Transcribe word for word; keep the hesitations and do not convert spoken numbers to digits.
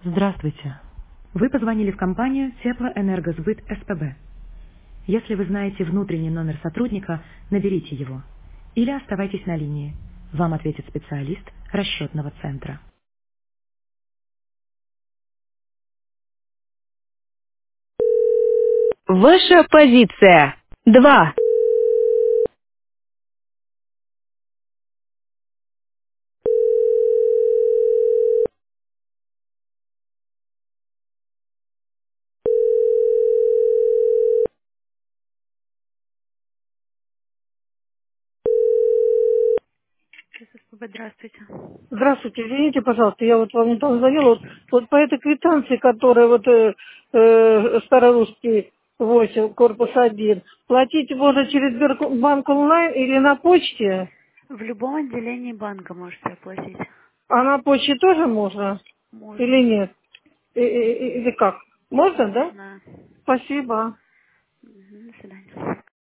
Здравствуйте. Вы позвонили в компанию Теплоэнергосбыт СПБ. Если вы знаете внутренний номер сотрудника, наберите его. Или оставайтесь на линии. Вам ответит специалист расчетного центра. Ваша позиция. Два. СПБ, здравствуйте. Здравствуйте, извините, пожалуйста, я вот вам недавно звонила, вот, вот по этой квитанции, которая вот э, э, Старорусский восемь, корпус один, платить можно через Сбербанк онлайн или на почте? В любом отделении банка можете оплатить. А на почте тоже можно или Можно. нет? И- и- и- Или как? Можно, да? Можно. Спасибо. Мгм, до свидания.